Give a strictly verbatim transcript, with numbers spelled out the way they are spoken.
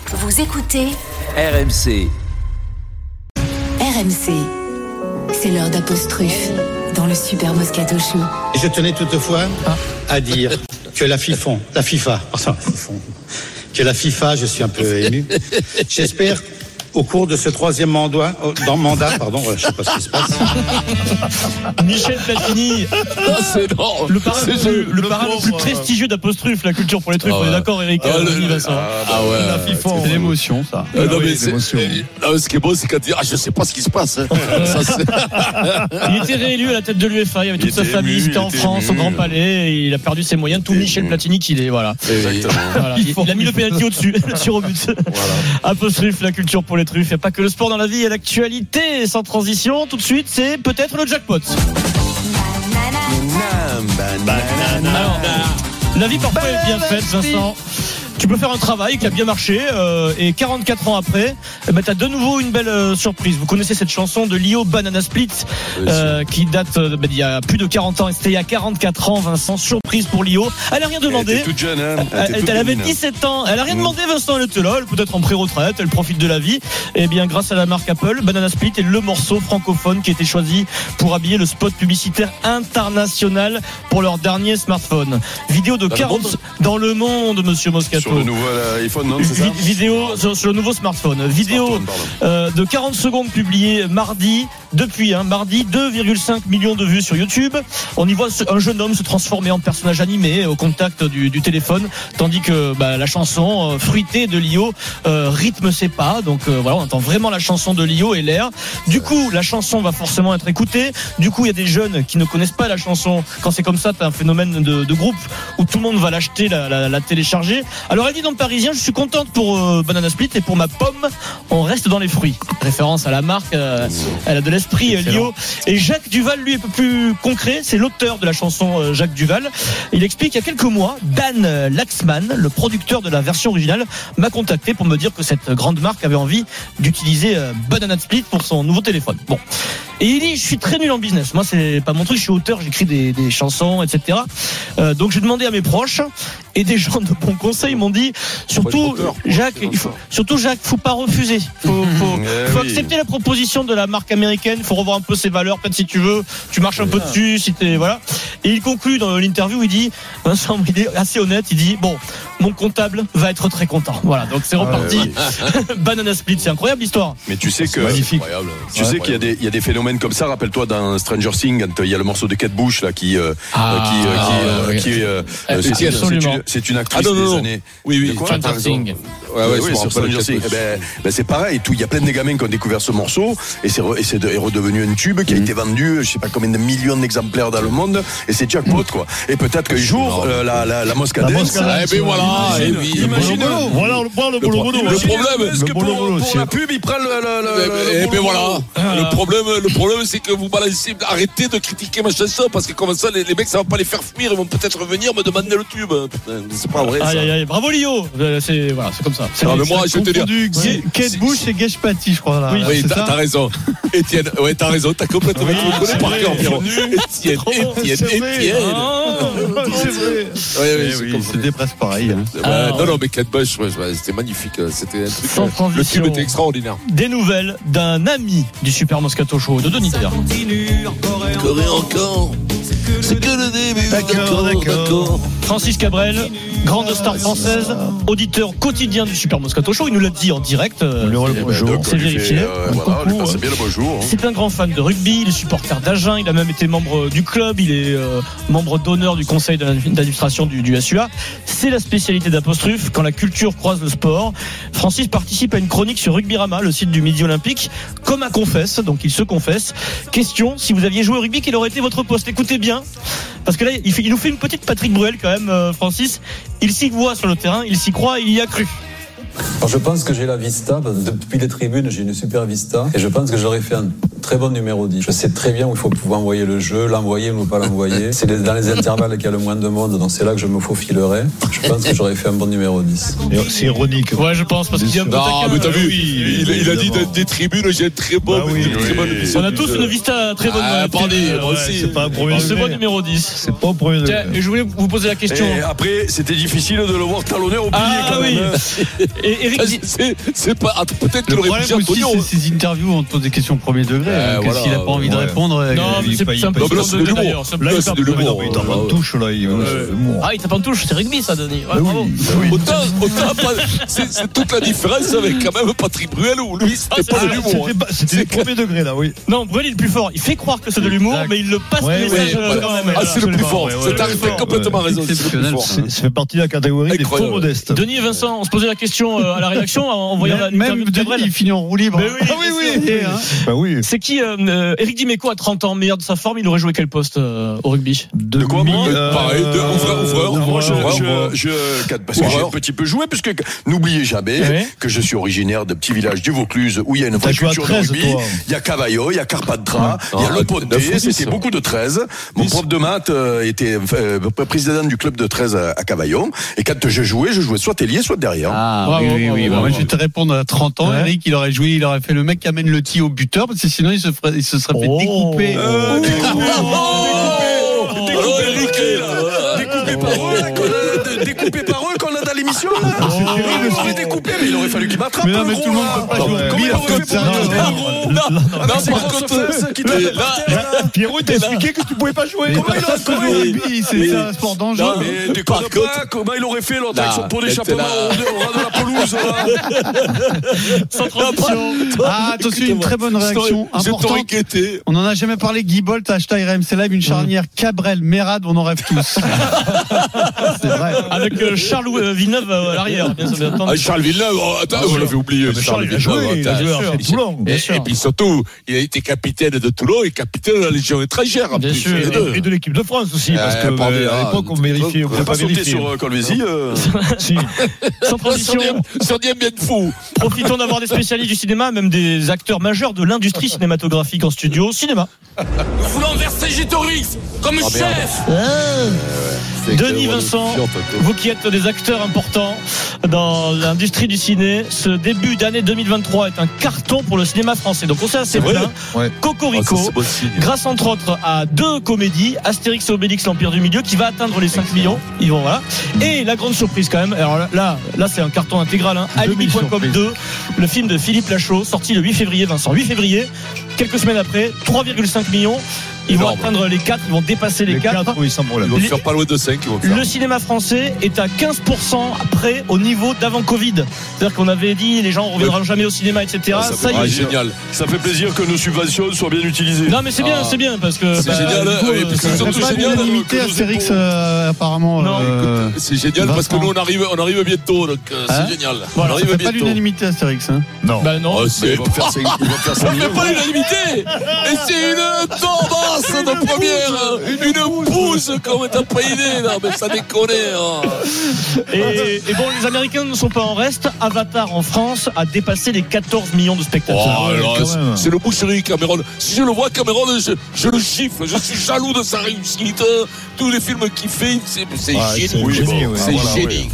Vous écoutez R M C. R M C, c'est l'heure d'Apostrophe dans le Super Moscato Show. Je tenais toutefois à dire que la FIFA, la FIFA, enfin, que la FIFA, je suis un peu ému. J'espère au cours de ce troisième mandat, dans mandat, pardon, je ne sais pas ce qui se passe. Michel Platini, ah, c'est énorme. le parrain le, le, le, parrain le plus prestigieux d'Apostrophe, la culture pour les trucs. Ah ouais. On est d'accord, Eric? Ah, le, Vincent. Ah, ah ouais. La FIFA, c'est l'émotion, ça. Ah, non, mais c'est, l'émotion. Non, ce qui est beau, c'est quand tu dis, ah, je sais pas ce qui se passe. Hein. Ça, c'est... Il était réélu à la tête de l'U F A, il y avait toute sa famille, c'était en France, ému. Au Grand Palais, et il a perdu ses moyens. Tout Michel ému. Platini qu'il est, voilà. Exactement. Voilà. Il, il a mis le pénalty au-dessus, le tir au but. Voilà. Apostrophe, la culture pour les truffes. Il n'y a pas que le sport dans la vie et l'actualité. Sans transition, tout de suite, c'est peut-être le jackpot. Alors, la vie parfois est bien faite, Vincent. Tu peux faire un travail qui a bien marché euh, et quarante-quatre ans après, eh ben, tu as de nouveau une belle euh, surprise. Vous connaissez cette chanson de Lio, Banana Split, euh, qui date euh, ben, d'il y a plus de quarante ans. Et c'était il y a quarante-quatre ans, Vincent. Surprise pour Lio. Elle a rien demandé. Elle était toute jeune, hein. Elle, elle, elle avait dix-sept ans. Elle a rien mmh. demandé, Vincent. Elle était là, elle peut être en pré-retraite, elle profite de la vie. Et bien, grâce à la marque Apple, Banana Split est le morceau francophone qui a été choisi pour habiller le spot publicitaire international pour leur dernier smartphone. Vidéo de dans quarante le dans le monde, monsieur Moscato. Sur le nouveau iPhone, non, c'est ça? Vidéo sur, sur le nouveau smartphone. Vidéo euh, de quarante secondes publiée mardi. Depuis hein, mardi, deux virgule cinq millions de vues sur YouTube. On y voit un jeune homme se transformer en personnage animé au contact du, du téléphone, tandis que bah, la chanson euh, fruitée de Lio euh, rythme ses pas. Donc euh, voilà, on entend vraiment la chanson de Lio et l'air. Du coup, la chanson va forcément être écoutée. Du coup, il y a des jeunes qui ne connaissent pas la chanson. Quand c'est comme ça, t'as un phénomène de, de groupe où tout le monde va l'acheter, la, la, la télécharger. Alors elle dit dans le Parisien, je suis contente pour euh, Banana Split et pour ma pomme, on reste dans les fruits. Référence à la marque, euh, elle a de l'esprit euh, Lio. Et Jacques Duval, lui, est un peu plus concret. C'est l'auteur de la chanson euh, Jacques Duval. Il explique il y a quelques mois, Dan Laxman, le producteur de la version originale, m'a contacté pour me dire que cette grande marque avait envie d'utiliser euh, Banana Split pour son nouveau téléphone. Bon. Et il dit, je suis très nul en business. Moi, c'est pas mon truc. Je suis auteur, j'écris des, des chansons, et cetera. Euh, donc, j'ai demandé à mes proches et des gens de bons conseils m'ont dit, surtout, Jacques, il faut, surtout Jacques, faut pas refuser. Faut, faut, mmh, faut oui. accepter la proposition de la marque américaine. Faut revoir un peu ses valeurs. Peut-être si tu veux, tu marches un peu dessus, si t'es, voilà. Et il conclut dans l'interview, il dit, Vincent, il est assez honnête. Il dit, bon, mon comptable va être très content. Voilà. Donc, c'est reparti. Ah, ouais, ouais. Banana Split, c'est incroyable l'histoire. Mais tu sais c'est que, magnifique. Tu sais qu'il y a des, il y a des phénomènes comme ça. Rappelle-toi dans Stranger Things, quand il y a le morceau de Kate Bush là qui euh, ah, qui euh, qui, euh, oui. qui euh, euh, c'est, c'est, c'est, une, c'est une actrice ah, non, non, non. des années. Oui oui. Stranger Things. Ouais ouais, oui, sur Stranger Things. Eh ben, ben c'est pareil. Tout, il y a plein de gamins qui ont découvert ce morceau et c'est et c'est est redevenu un tube qui a mm. été vendu, je sais pas combien de millions d'exempleurs dans le monde et c'est jackpot quoi. Et peut-être qu'un jour euh, la la la Moscadelle. Eh ben voilà. Imagine. Voilà le bois le boulot boulot. Le problème, est-ce que pour la pub il prend le. Eh ben voilà. Le problème, le problème c'est que vous balancez, arrêtez de critiquer ma chanson parce que comme ça les, les mecs ça va pas les faire fuir, ils vont peut-être revenir me demander le tube. Putain, c'est pas vrai ça. Aïe, aïe, aïe. Bravo Lio. C'est voilà, c'est comme ça. C'est non, mais moi je vais te dire. Si, Kate Bush et Gage Patty, je crois là. Oui, oui t'as, t'as raison. Étienne, ouais, t'as raison, t'as complètement oui, tu le connais par cœur, Pierrot. Étienne, Étienne, Étienne. C'est vrai. Oui, oui, oui, c'était presque pareil. Hein. Ouais, alors, non, non, mais Kate Bush, ouais, c'était magnifique. C'était un truc. Sans transition. Le tube était extraordinaire. Des nouvelles d'un ami du Super Moscato Show de Denis Terre. Encore et encore. C'est que le début. D'accord, d'accord, d'accord. Francis Cabrel, grande star française, auditeur quotidien du Super Moscato Show. Il nous l'a dit en direct. Euh, le bonjour. C'est vérifié. Euh, voilà, on lui passe bien le bonjour. C'est un grand fan de rugby. Il est supporter d'Agen. Il a même été membre du club. Il est euh, membre d'honneur du conseil d'administration du, du S U A. C'est la spécialité d'Apostrophe. Quand la culture croise le sport, Francis participe à une chronique sur Rugbyrama, le site du Midi Olympique, comme un confesse. Donc il se confesse. Question, si vous aviez joué au rugby, quel aurait été votre poste? Écoutez bien. Parce que là, il, fait, il nous fait une petite Patrick Bruel quand même, euh, Francis. Il s'y voit sur le terrain, il s'y croit, il y a cru. Alors je pense que j'ai la vista, parce que depuis les tribunes j'ai une super vista et je pense que j'aurais fait un très bon numéro dix. Je sais très bien où il faut pouvoir envoyer le jeu, l'envoyer ou ne pas l'envoyer. C'est dans les intervalles qu'il y a le moins de monde, donc c'est là que je me faufilerai. Je pense que j'aurais fait un bon numéro dix. C'est ironique. Ouais, je pense, parce qu'il y a un peu non, mais t'as vu, oui, il, il a dit des tribunes, j'ai un très bon, bah oui, une très bonne oui. On a tous une vista très bonne. Ah, attendez, moi ouais, aussi. C'est pas un premier. C'est bon numéro dix. C'est pas un premier. Tiens, je voulais vous poser la question. Et après, c'était difficile de le voir talonner au pied ah, quand oui. même. Et Eric dit- c'est, c'est pas. ah, Peut-être que Le l'aurait problème bougé aussi, Antonio. c'est ces interviews où on te pose des questions premier degré. Euh, hein, que voilà, s'il n'a pas envie de ouais. répondre, Non, il- mais il- c'est il- c'est un peu Non, mais là, de c'est de l'humour. d'ailleurs. C'est un peu Là, de c'est de l'humour. l'humour. Il tape en touche, là. Il Ouais. Ah, il tape en touche, c'est rugby ça, Denis. Ouais, Ah bravo. oui, ah oui. Autant, autant pas- c'est, c'est toute la différence avec quand même Patrick Bruel où lui c'était c'est pas ça, de l'humour. C'était pas- C'était les premiers degrés, là, oui. Non, Bruel il est le plus fort. Il fait croire que c'est de l'humour, Exact. mais il le passe Ouais, le message ouais, euh, ouais. quand même. Ah, c'est le plus fort. ouais, ouais, C'est ouais, t'as ouais. complètement raison. C'est le plus Exceptionnel. fort. C'est- Ça fait partie de la catégorie des Incroyable. faux modestes. Denis et Vincent, on se posait la question euh, à la rédaction en voyant la Même, même l'interview de Denis, Cabrel. il finit en roue libre. Mais oui, ah oui, bien oui. sûr. Et, hein. Bah oui. C'est qui euh, euh, Eric Dimeco à trente ans, meilleur de sa forme, il aurait joué quel poste euh, au rugby? De quoi, moi euh, Pareil, de ouvreur, ouvreur. non, Moi, je, ouvreur, je, ouvreur. je, parce que j'ai un petit peu joué, puisque n'oubliez jamais Ouais. que je suis originaire de petit village du Vaucluse où il y a une vraie T'as joué à culture de treize, rugby. toi. Il y a Cavallo, il y a Carpatra, il y a Ah, Le Ponté, neuf ou dix, c'était ça. beaucoup de treize. Mon dix. prof de maths euh, était euh, président du club de treize à, à Cavallo. Et quand je jouais, je jouais soit ailier, soit derrière. Ah, Bravo, oui, oui, bravo, oui. bravo. Moi, je vais te répondre à trente ans. Ouais. Eric, il aurait joué, il aurait fait le mec qui amène le tir au buteur, parce que sinon, il se, ferait, il se serait fait Oh. découper. Euh, découpé, Oh, découpé, alors, Eric, découpé, là. découpé par eux, là, qu'on a- découpé par eux qu'on a dans l'émission. là. Il aurait découpé, mais il aurait fallu qu'il m'attrape. Mais non, le mais gros, tout le monde là. peut pas Non, jouer au mais rugby, comment alors il aurait que fait ça, pour non, le non, faire, non, gros non, Ah, non, c'est par grosse contre, fesse qui te mais fait là- par terre, là. Pierrot, il t'a expliqué que tu pouvais pas jouer. Mais Comment il parce que aurait le fait rugby, c'est Mais- un sport dangereux. Non, Mais déconne Par pas, contre- comment il aurait fait l'autre Non, avec son pot d'échappement mais t'es au ras de la pelouse là. Sans transition. Ah, attention, une très bonne réaction Je t'aurais importante. inquiété. On n'en a jamais parlé. Guy Bolt, hashtag R M C Live, une charnière Cabrel, Mérad, on en rêve tous. C'est vrai. Avec euh, Charles euh, Villeneuve euh, à l'arrière, bien sûr, bien entendu. Ah, Charles Villeneuve, oh, attends, Ah, vous oui. l'avez oublié. Mais Charles, il a joué, il a attends. joué à sûr. Toulon. Et, et puis surtout, il a été capitaine de Toulon et capitaine de la Légion étrangère. en Bien plus, sûr. les deux. Et de l'équipe de France aussi, parce Eh, que pardon, euh, à ah, l'époque, on vérifiait, on On pouvait n'a pas pas sauté vérifier. sur euh, Colvézi. euh. Si. Sans Sur transition, des- Sur des bien de fou. profitons d'avoir des spécialistes du cinéma, même des acteurs majeurs de l'industrie cinématographique en studio. Cinéma. Nous voulons Vercingétorix comme chef. Denis Vincent, vous qui êtes des acteurs importants dans l'industrie du ciné, ce début d'année deux mille vingt-trois est un carton pour le cinéma français. Donc on s'est assez vrai plein. Ouais. Cocorico, c'est bon signe. grâce entre autres à deux comédies, Astérix et Obélix, l'Empire du Milieu, qui va atteindre les cinq millions. Ils vont voilà. Et la grande surprise quand même. Alors là, là, là, c'est un carton intégral. Hein. Alibi point com deux, le film de Philippe Lachaud, sorti le huit février. Vincent, huit février. Quelques semaines après, trois virgule cinq millions. Ils vont Énorme. atteindre les quatre. Ils vont dépasser les, Les quatre. quatre, oui, sans problème. Ils vont Les- faire pas loin de cinq. Ils vont faire. Le cinéma français est à quinze pour cent près au niveau d'avant Covid. C'est-à-dire qu'on avait dit les gens ne reviendront jamais au cinéma, et cetera. Ah, ça ça fait- y ah, est. génial. Ça fait plaisir que nos subventions soient bien utilisées. Non mais c'est bien, Ah. c'est bien parce que C'est bah, génial, du coup, oui, euh, parce que ça- ils ont C'est tout pas génial, l'unanimité que nous Astérix, épaulons. euh, apparemment. Non, euh, C'est génial parce que Vincent. nous on arrive, on arrive bientôt, donc euh, Hein c'est génial. Voilà, on ça arrive fait pas bientôt. l'unanimité Astérix. Hein. Non. bah non. Oh, Mais c'est ils vont faire cinq- ils vont faire Ça cinq fait millions. pas l'unanimité. Et c'est une tendance de première, une pousse comme t'as pas idée, non mais ça déconne. Hein. Et, et bon, les Américains ne sont pas en reste. Avatar en France a dépassé les quatorze millions de spectateurs. Oh, alors, quand c'est- même. c'est le boucherie Cameron. Si je le vois Cameron, je, je le chiffre. Je suis jaloux de sa réussite. Tous les films qu'il fait, c'est c'est Ah, génie. c'est Oui, génie, bon, ouais. c'est Ah, voilà, génie.